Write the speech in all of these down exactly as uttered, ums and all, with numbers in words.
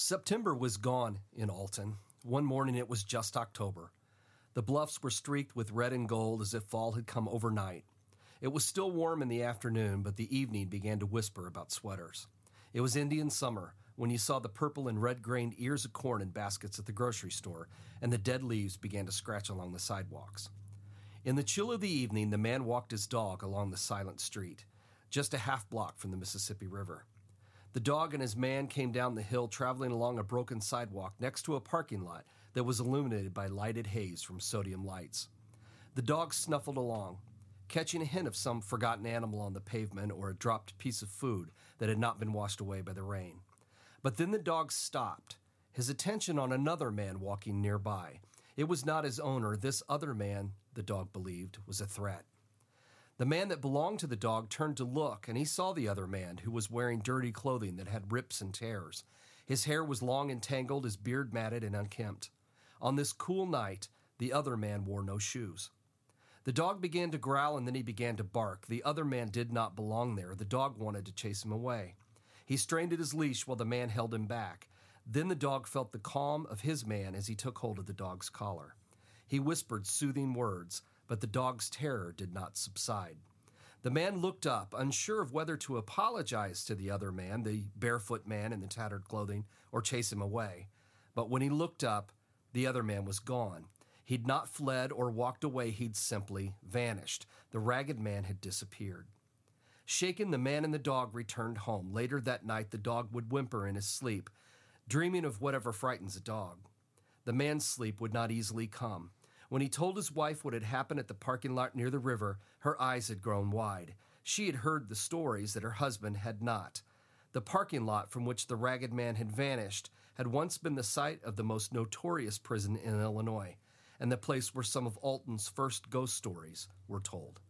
September was gone in Alton. One morning it was just October. The bluffs were streaked with red and gold as if fall had come overnight. It was still warm in the afternoon, but the evening began to whisper about sweaters. It was Indian summer when you saw the purple and red-grained ears of corn in baskets at the grocery store, and the dead leaves began to scratch along the sidewalks. In the chill of the evening, the man walked his dog along the silent street, just a half block from the Mississippi River. The dog and his man came down the hill, traveling along a broken sidewalk next to a parking lot that was illuminated by lighted haze from sodium lights. The dog snuffled along, catching a hint of some forgotten animal on the pavement or a dropped piece of food that had not been washed away by the rain. But then the dog stopped, his attention on another man walking nearby. It was not his owner. This other man, the dog believed, was a threat. The man that belonged to the dog turned to look, and he saw the other man, who was wearing dirty clothing that had rips and tears. His hair was long and tangled, his beard matted and unkempt. On this cool night, the other man wore no shoes. The dog began to growl, and then he began to bark. The other man did not belong there. The dog wanted to chase him away. He strained at his leash while the man held him back. Then the dog felt the calm of his man as he took hold of the dog's collar. He whispered soothing words, but the dog's terror did not subside. The man looked up, unsure of whether to apologize to the other man, the barefoot man in the tattered clothing, or chase him away. But when he looked up, the other man was gone. He'd not fled or walked away, he'd simply vanished. The ragged man had disappeared. Shaken, the man and the dog returned home. Later that night, the dog would whimper in his sleep, dreaming of whatever frightens a dog. The man's sleep would not easily come. When he told his wife what had happened at the parking lot near the river, her eyes had grown wide. She had heard the stories that her husband had not. The parking lot from which the ragged man had vanished had once been the site of the most notorious prison in Illinois, and the place where some of Alton's first ghost stories were told.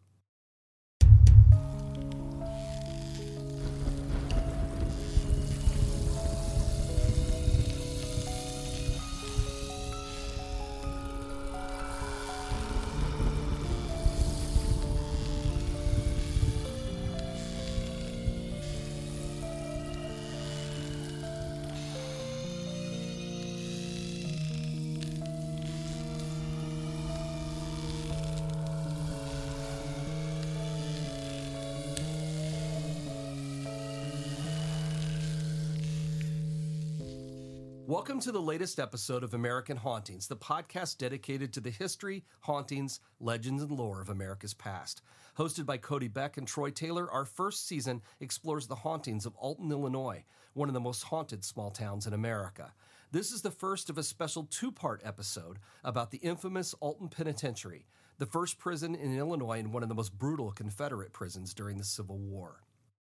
Welcome to the latest episode of American Hauntings, the podcast dedicated to the history, hauntings, legends, and lore of America's past. Hosted by Cody Beck and Troy Taylor, our first season explores the hauntings of Alton, Illinois, one of the most haunted small towns in America. This is the first of a special two-part episode about the infamous Alton Penitentiary, the first prison in Illinois and one of the most brutal Confederate prisons during the Civil War.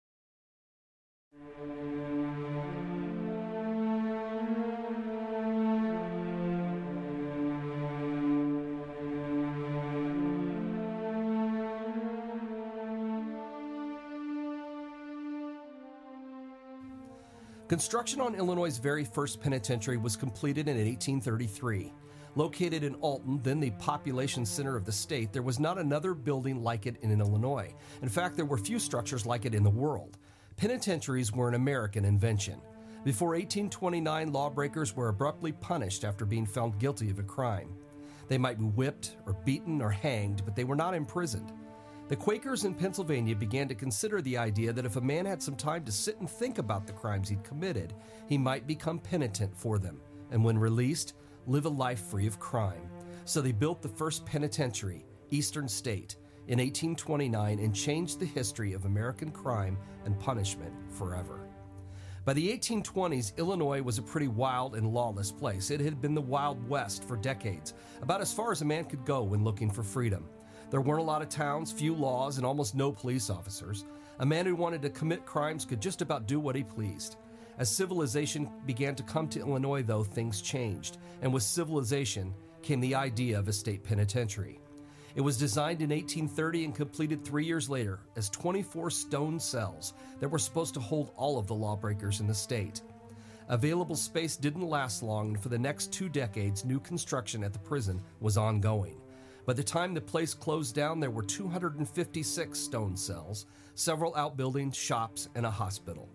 Construction on Illinois' very first penitentiary was completed in eighteen thirty-three. Located in Alton, then the population center of the state, there was not another building like it in Illinois. In fact, there were few structures like it in the world. Penitentiaries were an American invention. Before eighteen twenty-nine, lawbreakers were abruptly punished after being found guilty of a crime. They might be whipped or beaten or hanged, but they were not imprisoned. The Quakers in Pennsylvania began to consider the idea that if a man had some time to sit and think about the crimes he'd committed, he might become penitent for them, and when released, live a life free of crime. So they built the first penitentiary, Eastern State, in eighteen twenty-nine and changed the history of American crime and punishment forever. By the eighteen twenties, Illinois was a pretty wild and lawless place. It had been the Wild West for decades, about as far as a man could go when looking for freedom. There weren't a lot of towns, few laws, and almost no police officers. A man who wanted to commit crimes could just about do what he pleased. As civilization began to come to Illinois, though, things changed, and with civilization came the idea of a state penitentiary. It was designed in eighteen thirty and completed three years later as twenty-four stone cells that were supposed to hold all of the lawbreakers in the state. Available space didn't last long, and for the next two decades, new construction at the prison was ongoing. By the time the place closed down, there were two hundred fifty-six stone cells, several outbuildings, shops, and a hospital.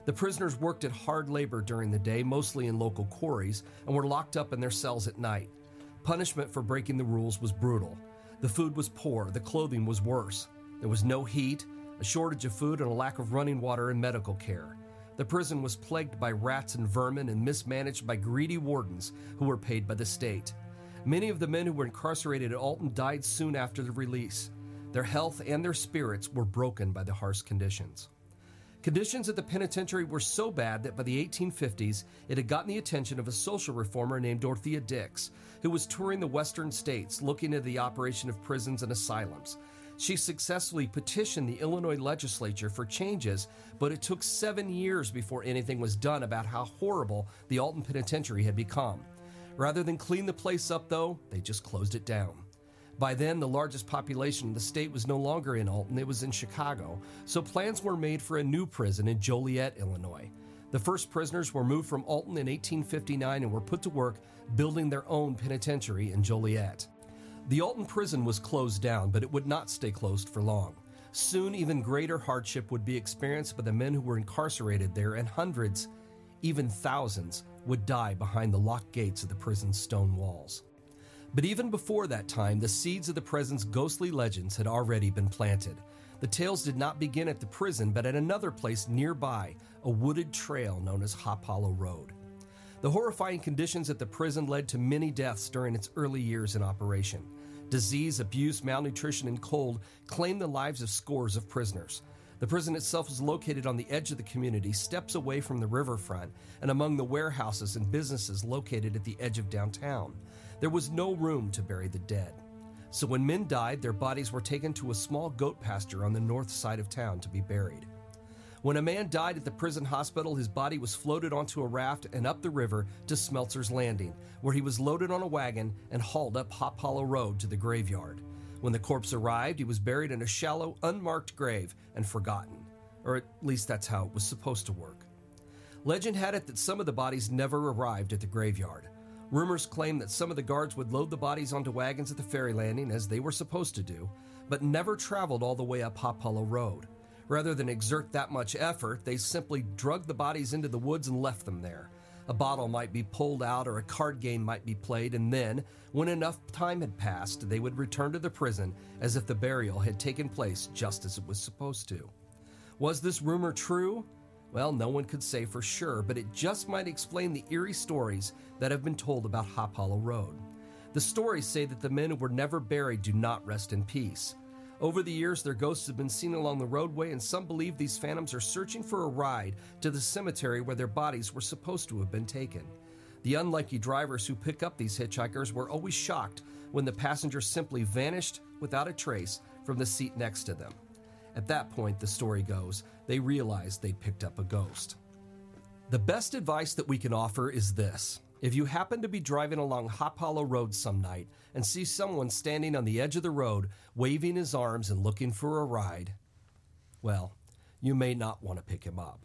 The prisoners worked at hard labor during the day, mostly in local quarries, and were locked up in their cells at night. Punishment for breaking the rules was brutal. The food was poor, the clothing was worse. There was no heat, a shortage of food, and a lack of running water and medical care. The prison was plagued by rats and vermin and mismanaged by greedy wardens who were paid by the state. Many of the men who were incarcerated at Alton died soon after the release. Their health and their spirits were broken by the harsh conditions. Conditions at the penitentiary were so bad that by the eighteen fifties, it had gotten the attention of a social reformer named Dorothea Dix, who was touring the western states looking at the operation of prisons and asylums. She successfully petitioned the Illinois legislature for changes, but it took seven years before anything was done about how horrible the Alton Penitentiary had become. Rather than clean the place up, though, they just closed it down. By then, the largest population in the state was no longer in Alton, it was in Chicago, so plans were made for a new prison in Joliet, Illinois. The first prisoners were moved from Alton in eighteen fifty-nine and were put to work building their own penitentiary in Joliet. The Alton prison was closed down, but it would not stay closed for long. Soon, even greater hardship would be experienced by the men who were incarcerated there, and hundreds, even thousands, would die behind the locked gates of the prison's stone walls. But even before that time, the seeds of the prison's ghostly legends had already been planted. The tales did not begin at the prison, but at another place nearby, a wooded trail known as Hop Hollow Road. The horrifying conditions at the prison led to many deaths during its early years in operation. Disease, abuse, malnutrition, and cold claimed the lives of scores of prisoners. The prison itself was located on the edge of the community, steps away from the riverfront, and among the warehouses and businesses located at the edge of downtown. There was no room to bury the dead. So when men died, their bodies were taken to a small goat pasture on the north side of town to be buried. When a man died at the prison hospital, his body was floated onto a raft and up the river to Smeltzer's Landing, where he was loaded on a wagon and hauled up Hop Hollow Road to the graveyard. When the corpse arrived, he was buried in a shallow, unmarked grave and forgotten, or at least that's how it was supposed to work. Legend had it that some of the bodies never arrived at the graveyard. Rumors claimed that some of the guards would load the bodies onto wagons at the ferry landing, as they were supposed to do, but never traveled all the way up Hop Hollow Road. Rather than exert that much effort, they simply drugged the bodies into the woods and left them there. A bottle might be pulled out or a card game might be played, and then, when enough time had passed, they would return to the prison as if the burial had taken place just as it was supposed to. Was this rumor true? Well, no one could say for sure, but it just might explain the eerie stories that have been told about Hop Hollow Road. The stories say that the men who were never buried do not rest in peace. Over the years, their ghosts have been seen along the roadway, and some believe these phantoms are searching for a ride to the cemetery where their bodies were supposed to have been taken. The unlucky drivers who pick up these hitchhikers were always shocked when the passenger simply vanished without a trace from the seat next to them. At that point, the story goes, they realized they'd picked up a ghost. The best advice that we can offer is this. If you happen to be driving along Hop Hollow Road some night and see someone standing on the edge of the road, waving his arms and looking for a ride, well, you may not want to pick him up.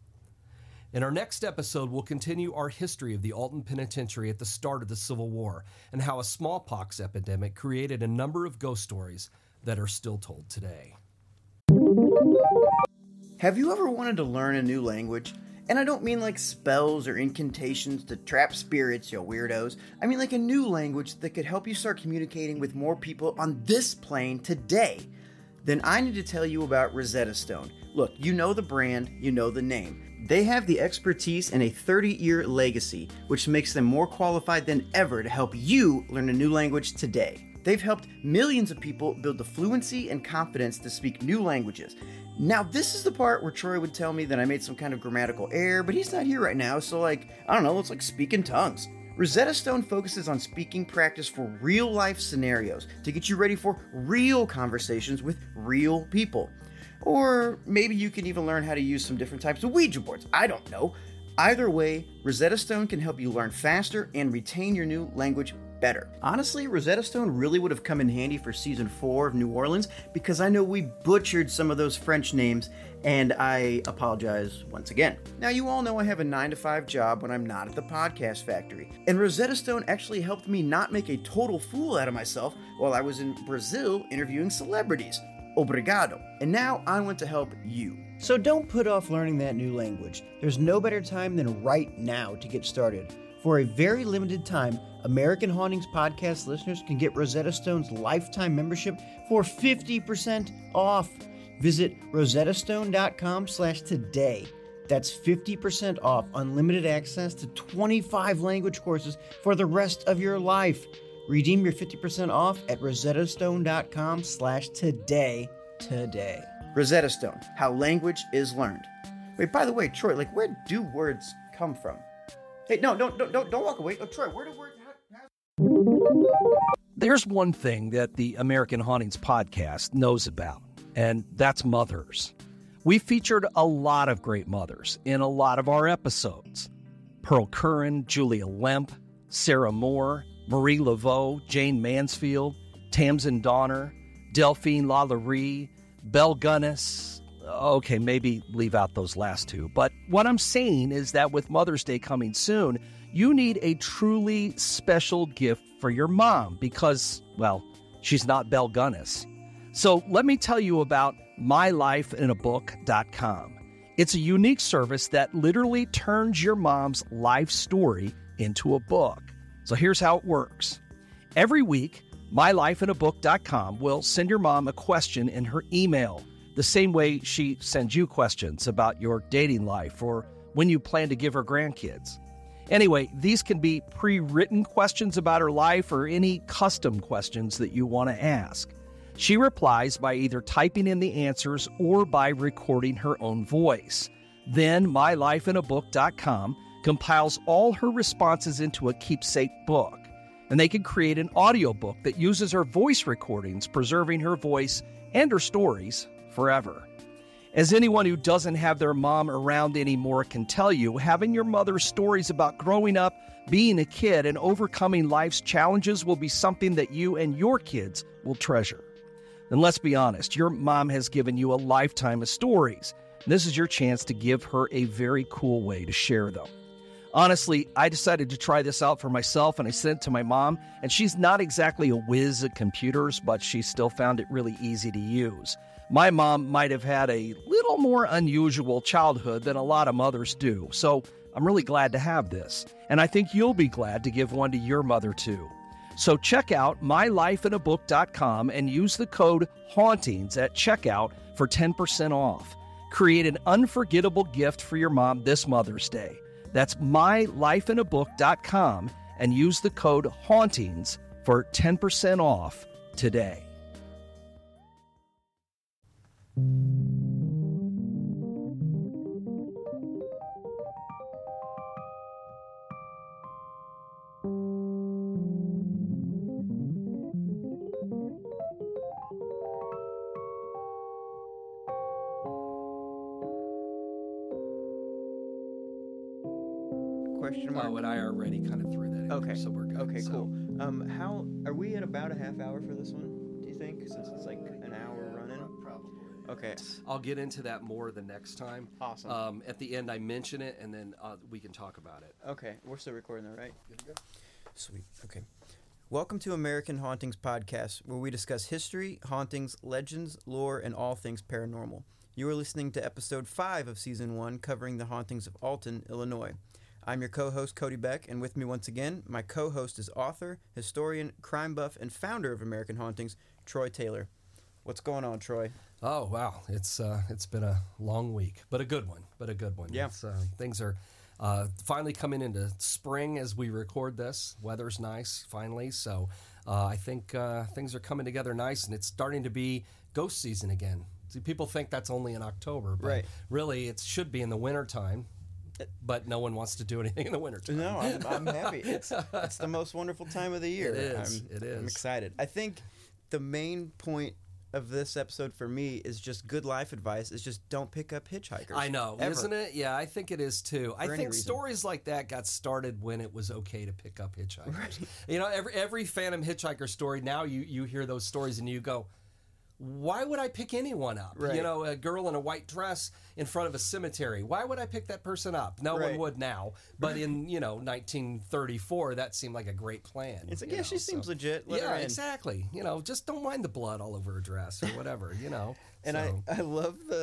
In our next episode, we'll continue our history of the Alton Penitentiary at the start of the Civil War and how a smallpox epidemic created a number of ghost stories that are still told today. Have you ever wanted to learn a new language? And I don't mean like spells or incantations to trap spirits, you weirdos. I mean like a new language that could help you start communicating with more people on this plane today. Then I need to tell you about Rosetta Stone. Look, you know the brand, you know the name. They have the expertise and a thirty-year legacy, which makes them more qualified than ever to help you learn a new language today. They've helped millions of people build the fluency and confidence to speak new languages. Now, this is the part where Troy would tell me that I made some kind of grammatical error, but he's not here right now, so like, I don't know, it's like speaking tongues. Rosetta Stone focuses on speaking practice for real-life scenarios to get you ready for real conversations with real people. Or maybe you can even learn how to use some different types of Ouija boards. I don't know. Either way, Rosetta Stone can help you learn faster and retain your new language better. Honestly, Rosetta Stone really would have come in handy for season four of New Orleans because I know we butchered some of those French names, and I apologize once again. Now, you all know I have a nine to five job when I'm not at the podcast factory, and Rosetta Stone actually helped me not make a total fool out of myself while I was in Brazil interviewing celebrities. Obrigado. And now I want to help you. So don't put off learning that new language. There's no better time than right now to get started. For a very limited time, American Hauntings podcast listeners can get Rosetta Stone's lifetime membership for fifty percent off. Visit rosettastone.com slash today. That's fifty percent off unlimited access to twenty-five language courses for the rest of your life. Redeem your fifty percent off at rosettastone.com slash today today. Rosetta Stone, how language is learned. Wait, by the way, Troy, like, where do words come from? Hey, no, don't, don't, don't, don't walk away. Oh, Troy, where do words... How... There's one thing that the American Hauntings podcast knows about, and that's mothers. We featured a lot of great mothers in a lot of our episodes. Pearl Curran, Julia Lemp, Sarah Moore, Marie Laveau, Jane Mansfield, Tamsin Donner, Delphine Lalaurie, Belle Gunness. Okay, maybe leave out those last two. But what I'm saying is that with Mother's Day coming soon, you need a truly special gift for your mom because, well, she's not Belle Gunness. So let me tell you about my life in a book dot com. It's a unique service that literally turns your mom's life story into a book. So here's how it works. Every week, my life in a book dot com will send your mom a question in her email, the same way she sends you questions about your dating life or when you plan to give her grandkids. Anyway, these can be pre-written questions about her life or any custom questions that you want to ask. She replies by either typing in the answers or by recording her own voice. Then my life in a book dot com compiles all her responses into a keepsake book. And they can create an audiobook that uses her voice recordings, preserving her voice and her stories forever. As anyone who doesn't have their mom around anymore can tell you, having your mother's stories about growing up, being a kid, and overcoming life's challenges will be something that you and your kids will treasure. And let's be honest, your mom has given you a lifetime of stories. This is your chance to give her a very cool way to share them. Honestly, I decided to try this out for myself, and I sent it to my mom, and she's not exactly a whiz at computers, but she still found it really easy to use. My mom might have had a little more unusual childhood than a lot of mothers do, so I'm really glad to have this, and I think you'll be glad to give one to your mother too. So check out my life in a book dot com and use the code HAUNTINGS at checkout for ten percent off. Create an unforgettable gift for your mom this Mother's Day. That's my life in a book dot com and use the code HAUNTINGS for ten percent off today. Question mark. Oh, and I already kind of threw that in Okay. there, so we're good. Okay, So- cool. Um, how are we at about a half hour for this one? Do you think? Since it's like an hour running. Probably. Okay. I'll get into that more the next time. Awesome. Um, at the end, I mention it, and then uh, we can talk about it. Okay, we're still recording though, right? Sweet. Okay. Welcome to American Hauntings Podcast, where we discuss history, hauntings, legends, lore, and all things paranormal. You are listening to episode five of season one, covering the hauntings of Alton, Illinois. I'm your co-host, Cody Beck, and with me once again, my co-host is author, historian, crime buff, and founder of American Hauntings, Troy Taylor. What's going on, Troy? Oh wow, it's uh, it's been a long week, but a good one. But a good one. Yeah. It's, uh, things are uh, finally coming into spring as we record this. Weather's nice finally, so uh, I think uh, things are coming together nice, and it's starting to be ghost season again. See, people think that's only in October, but Right. really it should be in the wintertime. But no one wants to do anything in the wintertime. No, I'm, I'm happy. It's it's the most wonderful time of the year. It is, I'm, it is. I'm excited. I think the main point of this episode for me is just good life advice. Is just don't pick up hitchhikers. I know, ever. isn't it? Yeah, I think it is too. I For any think reason. stories like that got started when it was okay to pick up hitchhikers. You know, every every Phantom Hitchhiker story, now you, you hear those stories and you go, why would I pick anyone up? Right. You know, a girl in a white dress in front of a cemetery. Why would I pick that person up? No Right. one would now. But in, you know, nineteen thirty-four, that seemed like a great plan. It's like, you yeah, know, she so- seems legit. Let yeah, her in. exactly. You know, just don't mind the blood all over her dress or whatever, you know. And So- I, I love the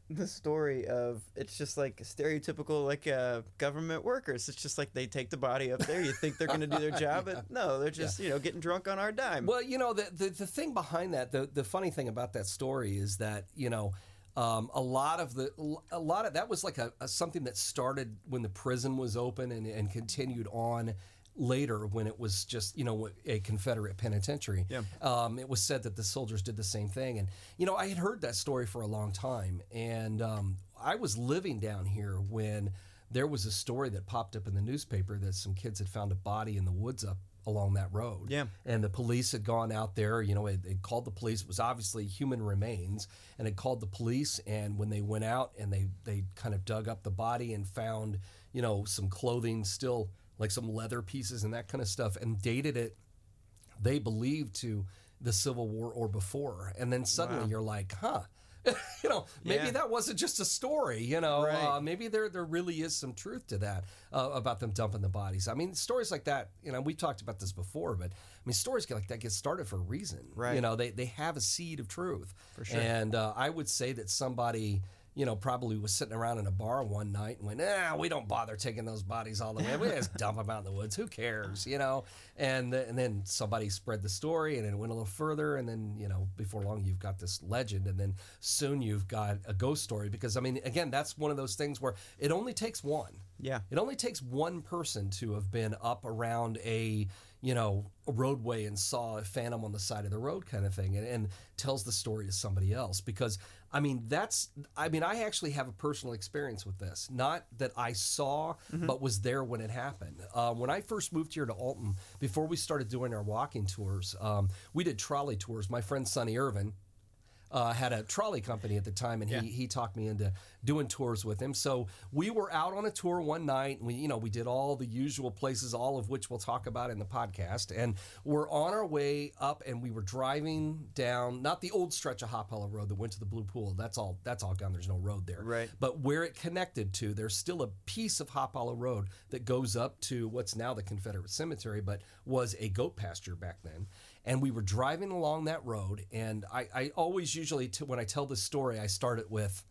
the story of it's just like stereotypical like uh, government workers. It's just like they take the body up there. You think they're going to do their job, Yeah. but no, they're just Yeah. you know getting drunk on our dime. Well, you know, the, the the thing behind that, the the funny thing about that story is that you know, um, a lot of the a lot of that was like a, a something that started when the prison was open and, and continued on later when it was just you know a Confederate penitentiary. Yeah. Um, it was said that the soldiers did the same thing, and you know I had heard that story for a long time, and um, I was living down here when there was a story that popped up in the newspaper that some kids had found a body in the woods up along that road. Yeah. And the police had gone out there, you know, it, it called the police. It was obviously human remains, and it called the police. And when they went out and they, they kind of dug up the body and found, you know, some clothing still, like some leather pieces and that kind of stuff, and dated it, they believed to the Civil War or before. And then suddenly Wow. you're like, huh. you know, maybe Yeah. that wasn't just a story. You know, Right. uh, maybe there there really is some truth to that uh, about them dumping the bodies. I mean, stories like that. You know, we talked about this before, but I mean, stories like that get started for a reason. Right. You know, they they have a seed of truth. For sure. And uh, I would say that somebody, you know, probably was sitting around in a bar one night and went, "Ah, we don't bother taking those bodies all the way. We just dump them out in the woods. Who cares?" You know. And th- and then somebody spread the story, and it went a little further, and then you know, before long, you've got this legend, and then soon you've got a ghost story. Because I mean, again, that's one of those things where it only takes one. Yeah. It only takes one person to have been up around a, you know, a roadway and saw a phantom on the side of the road kind of thing and, and tells the story to somebody else. Because, I mean, that's, I mean, I actually have a personal experience with this. Not that I saw, Mm-hmm. but was there when it happened. Uh, when I first moved here to Alton, before we started doing our walking tours, um, we did trolley tours. My friend Sonny Irvin, Uh, had a trolley company at the time, and Yeah. he he talked me into doing tours with him. So we were out on a tour one night, and we you know we did all the usual places, all of which we'll talk about in the podcast. And we're on our way up, and we were driving down not the old stretch of Hop Hollow Road that went to the Blue Pool. That's all. That's all gone. There's no road there. Right. But where it connected to, there's still a piece of Hop Hollow Road that goes up to what's now the Confederate Cemetery, but was a goat pasture back then. And we were driving along that road, and I, I always usually, t- when I tell this story, I start it with,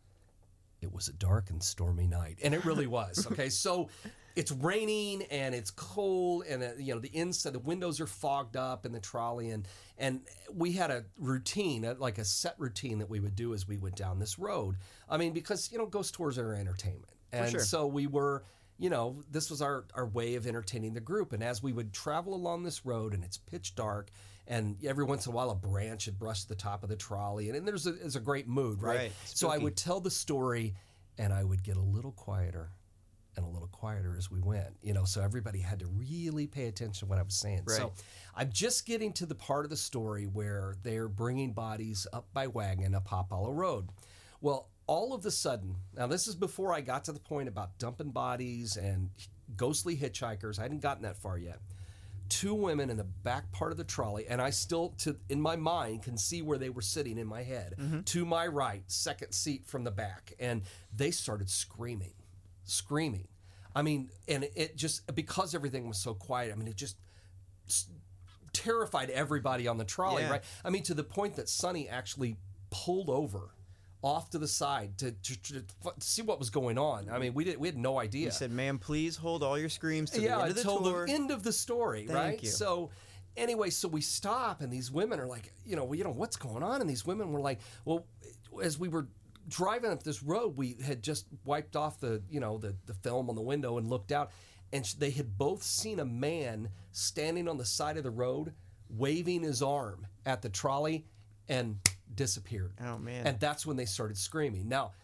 "It was a dark and stormy night." And it really was, okay? So it's raining, and it's cold, and, uh, you know, the inside, the windows are fogged up in the trolley, and and we had a routine, uh, like a set routine that we would do as we went down this road. I mean, because, you know, ghost tours are entertainment. And sure. so we were... You know, this was our, our way of entertaining the group. And as we would travel along this road and it's pitch dark, and every once in a while a branch had brushed the top of the trolley, and, and there's, a, there's a great mood, right? Right. So I Spooky. would tell the story, and I would get a little quieter and a little quieter as we went. You know, so everybody had to really pay attention to what I was saying. Right. So I'm just getting to the part of the story where they're bringing bodies up by wagon up Hop Hollow Road. Well, all of a sudden, now this is before I got to the point about dumping bodies and ghostly hitchhikers. I hadn't gotten that far yet. Two women in the back part of the trolley, and I still, to in my mind, can see where they were sitting in my head. Mm-hmm. To my right, second seat from the back, and they started screaming, screaming. I mean, and it just, because everything was so quiet, I mean, it just s- terrified everybody on the trolley, Yeah. right? I mean, to the point that Sonny actually pulled over off to the side to, to, to f- see what was going on. I mean, we did we had no idea. He said, "Ma'am, please hold all your screams to yeah, the end of the until tour." the end of the story, Thank right? you. So anyway, so we stop, and these women are like, you know, well, you know, what's going on? And these women were like, well, as we were driving up this road, we had just wiped off the, you know, the, the film on the window and looked out, and sh- they had both seen a man standing on the side of the road, waving his arm at the trolley, and disappeared. Oh, man. And that's when they started screaming. Now,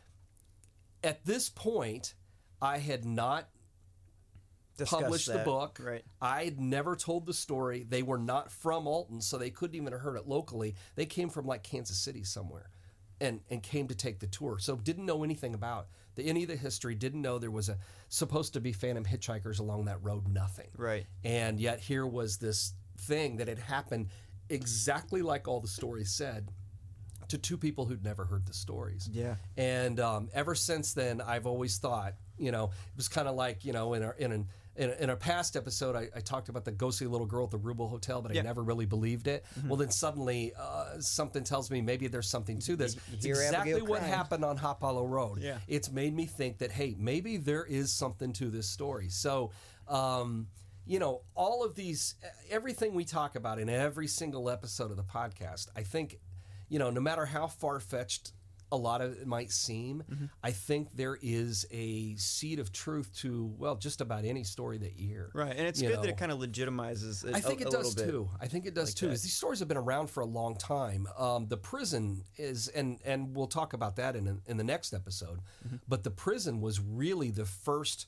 at this point, I had not Discuss published the that. book. Right. I'd never told the story. They were not from Alton, so they couldn't even have heard it locally. They came from like Kansas City somewhere and, and came to take the tour. So didn't know anything about the, any of the history, didn't know there was a supposed to be phantom hitchhikers along that road, nothing. Right. And yet here was this thing that had happened exactly like all the stories said to two people who'd never heard the stories. Yeah. And um, ever since then, I've always thought, you know, it was kind of like, you know, in, our, in an in, in a past episode, I, I talked about the ghostly little girl at the Rubel Hotel, but Yeah. I never really believed it. Mm-hmm. Well, then suddenly uh, something tells me maybe there's something to this. You It's hear exactly Abigail what crying. happened on Hop Hollow Road. Yeah. It's made me think that, hey, maybe there is something to this story. So, um, you know, all of these, everything we talk about in every single episode of the podcast, I think, you know, no matter how far-fetched a lot of it might seem, Mm-hmm. I think there is a seed of truth to, well, just about any story that you hear. Right, and it's you good know. that it kind of legitimizes it I think a, it a does little bit. too. I think it does like too. that. As these stories have been around for a long time. Um, the prison is, and and we'll talk about that in in the next episode. Mm-hmm. But the prison was really the first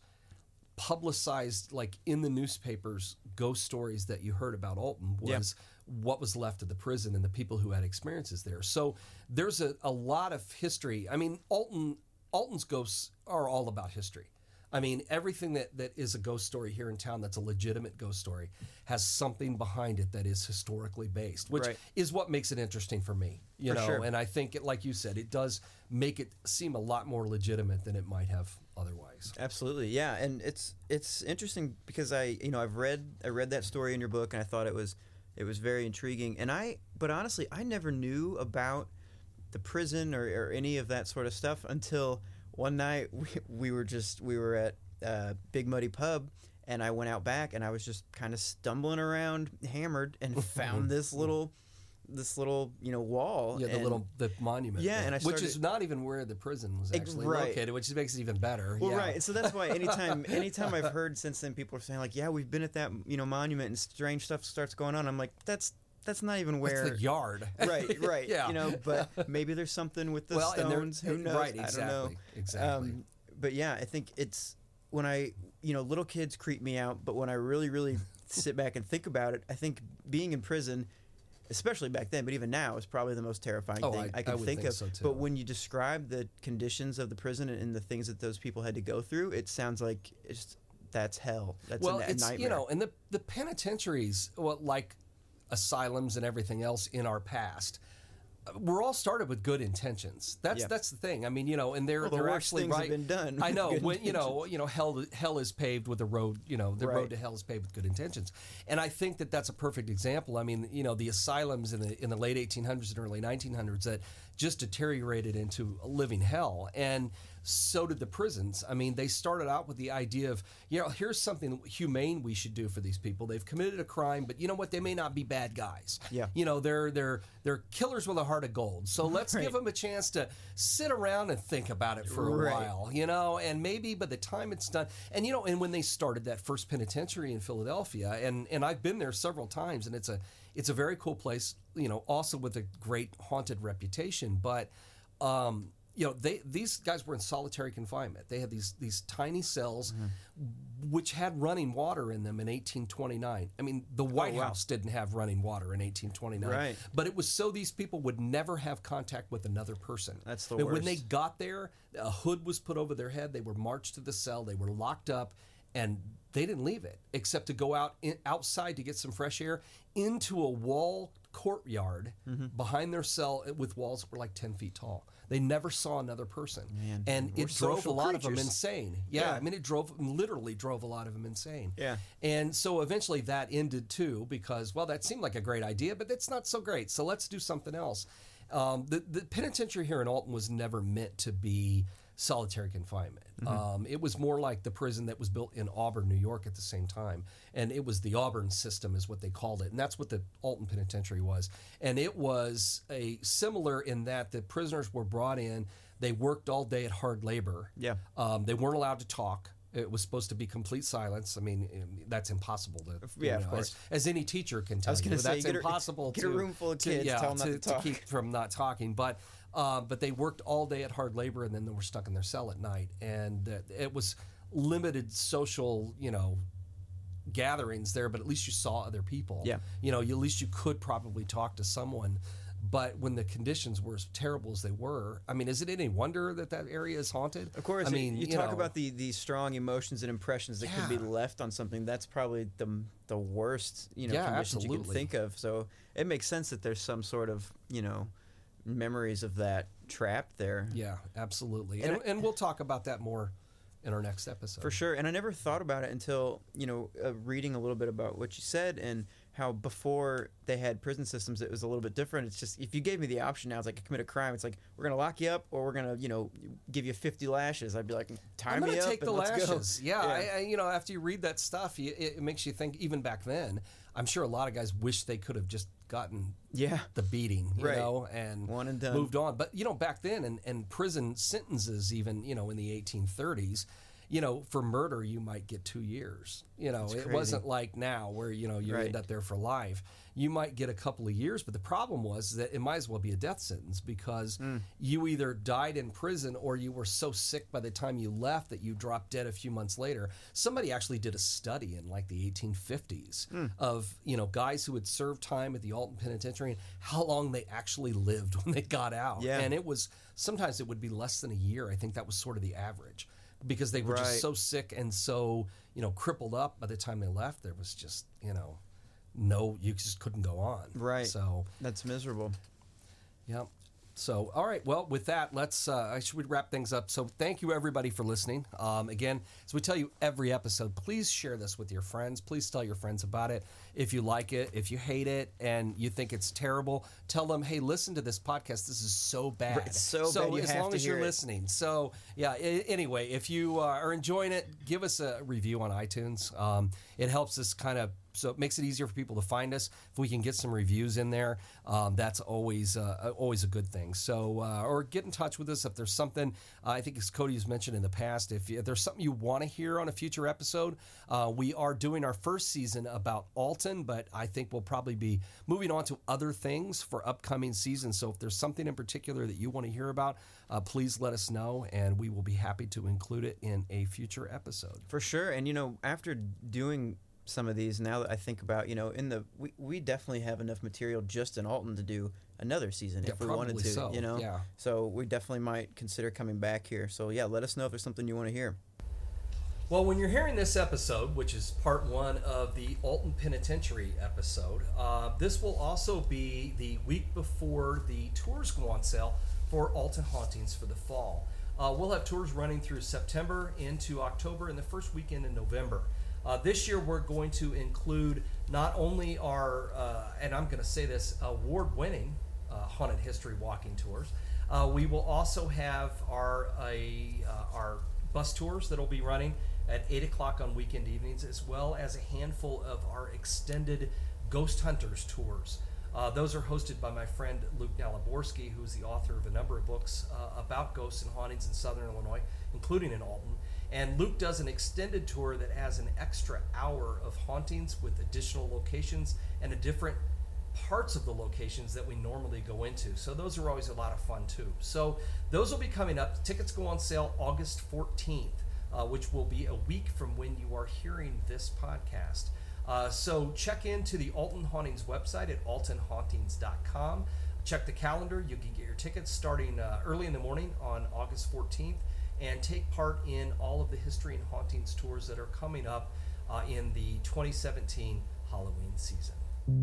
publicized, like in the newspapers, ghost stories that you heard about Alton was Yeah. what was left of the prison and the people who had experiences there. So there's a, a lot of history. I mean, Alton Alton's ghosts are all about history. I mean, everything that, that is a ghost story here in town that's a legitimate ghost story has something behind it that is historically based, which Right. is what makes it interesting for me. You For know, sure. and I think, it, like you said, it does make it seem a lot more legitimate than it might have otherwise. Absolutely, yeah, and it's it's interesting because I you know I've read I read that story in your book and I thought it was it was very intriguing, and I but honestly I never knew about the prison or, or any of that sort of stuff until one night we, we were just we were at uh, Big Muddy Pub and I went out back and I was just kind of stumbling around hammered and found this little this little you know wall. Yeah, the and- little the monument. Yeah, there, and I which started- is not even where the prison was Ex- actually right. located, which makes it even better. Well, yeah. right. So that's why anytime anytime I've heard since then people are saying like, yeah, we've been at that you know monument and strange stuff starts going on. I'm like, that's that's not even where. It's the yard. Right, right. Yeah. You know, but maybe there's something with the Well, and there- stones. Who knows? right, I don't exactly, know. exactly. Um, but yeah, I think it's when I you know little kids creep me out, but when I really really sit back and think about it, I think being in prison. Especially back then, but even now, is probably the most terrifying Oh, thing I- I, can I would think, think of. so, too. But when you describe the conditions of the prison and the things that those people had to go through, it sounds like it's that's hell. That's well, a, a it's nightmare. you know, and the the penitentiaries, well, like asylums and everything else in our past, uh, we're all started with good intentions. That's Yeah. that's the thing. I mean, you know, and they're Well, the they're worst actually things have right. been done I with know good when you know you know hell hell is paved with a road. You know, the Right. road to hell is paved with good intentions. And I think that that's a perfect example. I mean, you know, the asylums in the in the late eighteen hundreds and early nineteen hundreds that just deteriorated into a living hell, and so did the prisons. I mean, they started out with the idea of, you know, here's something humane we should do for these people. They've committed a crime, but you know what? They may not be bad guys. Yeah. You know, they're they're they're killers with a heart of gold. So let's Right. give them a chance to sit around and think about it for a Right. while, you know, and maybe by the time it's done, and you know, and when they started that first penitentiary in Philadelphia, and and I've been there several times, and it's a it's a very cool place, you know, also with a great haunted reputation, but. Um, you know, they these guys were in solitary confinement. They had these these tiny cells, which had running water in them in eighteen twenty-nine. I mean, the White Oh, wow. House didn't have running water in eighteen twenty-nine, Right. but it was so these people would never have contact with another person. That's the I mean, When worst. they got there, a hood was put over their head. They were marched to the cell. They were locked up, and they didn't leave it except to go out in, outside to get some fresh air into a wall courtyard Mm-hmm. behind their cell with walls that were like ten feet tall. They never saw another person. Man, and we're it drove a social lot of them creatures. insane. Yeah, Yeah. I mean, it drove, literally drove a lot of them insane. Yeah. And so eventually that ended too because, well, that seemed like a great idea, but that's not so great. So let's do something else. Um, the, the penitentiary here in Alton was never meant to be solitary confinement. Um, it was more like the prison that was built in Auburn, New York at the same time. And it was the Auburn system is what they called it. And that's what the Alton Penitentiary was. And it was a similar in that the prisoners were brought in, they worked all day at hard labor. Yeah. Um, they weren't allowed to talk. It was supposed to be complete silence. I mean, um, that's impossible to, Yeah, you of know, course. as, as any teacher can tell was gonna you. say, That's get a- impossible get a to room full of to- kids, yeah, tell 'em not to talk. keep from not talking. But uh, but they worked all day at hard labor, and then they were stuck in their cell at night, and uh, it was limited social, you know, gatherings there. But at least you saw other people. Yeah. You know, you, at least you could probably talk to someone. But when the conditions were as terrible as they were, I mean, is it any wonder that that area is haunted? Of course, I mean, you, you talk know, about the, the strong emotions and impressions that could be Yeah. left on something. That's probably the the worst you know Yeah, conditions you can absolutely. think of. So it makes sense that there's some sort of you know memories of that trapped there. Yeah, absolutely. And And, and we'll talk about that more in our next episode. For sure. And I never thought about it until, you know, uh, reading a little bit about what you said and how before they had prison systems, it was a little bit different. It's just, if you gave me the option now, it's like, I commit a crime. It's like, we're going to lock you up or we're going to, you know, give you fifty lashes. I'd be like, tie I'm me gonna up take and the let's lashes. go. Yeah, Yeah. I, I, you know, after you read that stuff, you, it, it makes you think, even back then, I'm sure a lot of guys wish they could have just gotten Yeah. the beating, you Right. know, and, One and done. moved on. But, you know, back then, and, and prison sentences, even, you know, in the eighteen thirties, you know, for murder, you might get two years. You know, That's it crazy. wasn't like now where, you know, you Right. end up there for life. You might get a couple of years, but the problem was that it might as well be a death sentence because Mm. you either died in prison or you were so sick by the time you left that you dropped dead a few months later. Somebody actually did a study in like the eighteen fifties Mm. of, you know, guys who had served time at the Alton Penitentiary and how long they actually lived when they got out. Yeah. And it was, sometimes it would be less than a year. I think that was sort of the average because they were Right. just so sick and so, you know, crippled up by the time they left. There was just, you know, no, you just couldn't go on. Right. So, That's miserable. yeah. So, all right. Well, with that, let's, uh, I should wrap things up. So thank you everybody for listening. Um, again, as we tell you every episode, please share this with your friends. Please tell your friends about it. If you like it, if you hate it and you think it's terrible, tell them, hey, listen to this podcast. This is so bad. Right, it's so bad, you as have long to as you're hear it. listening. So yeah, I- anyway, if you uh, are enjoying it, give us a review on iTunes. Um, it helps us kind of, so it makes it easier for people to find us. If we can get some reviews in there, um, that's always uh, always a good thing. So, uh, or get in touch with us if there's something. Uh, I think as Cody has mentioned in the past, if, you, if there's something you want to hear on a future episode, uh, we are doing our first season about Alton, but I think we'll probably be moving on to other things for upcoming seasons. So if there's something in particular that you want to hear about, uh, please let us know, and we will be happy to include it in a future episode. For sure. And, you know, after doing some of these, now that I think about, you know, in the we, we definitely have enough material just in Alton to do another season Yeah, if we wanted probably to, so, you know. yeah. So we definitely might consider coming back here. So yeah, let us know if there's something you want to hear. Well, when you're hearing this episode, which is part one of the Alton Penitentiary episode, uh, this will also be the week before the tours go on sale for Alton Hauntings for the fall. Uh, we'll have tours running through September into October and the first weekend in November. Uh, this year, we're going to include not only our, uh, and I'm going to say this, award-winning uh, haunted history walking tours. Uh, we will also have our a, uh, our bus tours that will be running at eight o'clock on weekend evenings, as well as a handful of our extended Ghost Hunters tours. Uh, those are hosted by my friend Luke Naliborski, who's the author of a number of books uh, about ghosts and hauntings in Southern Illinois, including in Alton. And Luke does an extended tour that has an extra hour of hauntings with additional locations and a different parts of the locations that we normally go into. So those are always a lot of fun too. So those will be coming up. Tickets go on sale August fourteenth, uh, which will be a week from when you are hearing this podcast. Uh, so check into the Alton Hauntings website at alton hauntings dot com. Check the calendar. You can get your tickets starting uh, early in the morning on August fourteenth and take part in all of the history and hauntings tours that are coming up uh, in the twenty seventeen Halloween season.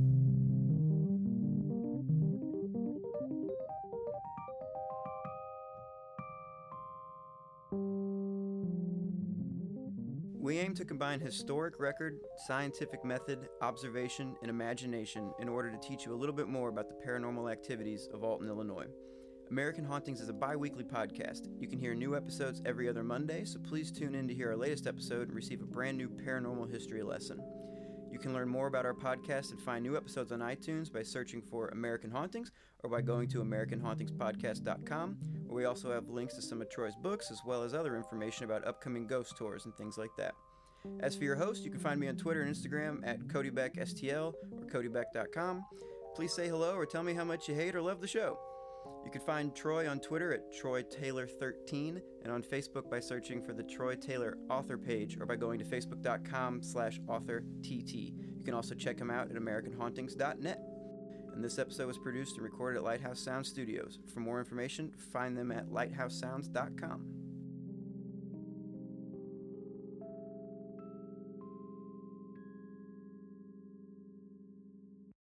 We aim to combine historic record, scientific method, observation, and imagination in order to teach you a little bit more about the paranormal activities of Alton, Illinois. American Hauntings is a bi-weekly podcast. You can hear new episodes every other Monday, so please tune in to hear our latest episode and receive a brand new paranormal history lesson. You can learn more about our podcast and find new episodes on iTunes by searching for American Hauntings or by going to american hauntings podcast dot com, where we also have links to some of Troy's books as well as other information about upcoming ghost tours and things like that. As for your host, you can find me on Twitter and Instagram at Cody Beck S T L or cody beck dot com. Please say hello or tell me how much you hate or love the show. You can find Troy on Twitter at Troy Taylor thirteen and on Facebook by searching for the Troy Taylor author page or by going to facebook dot com slash author T T. You can also check him out at american hauntings dot net. And this episode was produced and recorded at Lighthouse Sound Studios. For more information, find them at lighthouse sounds dot com.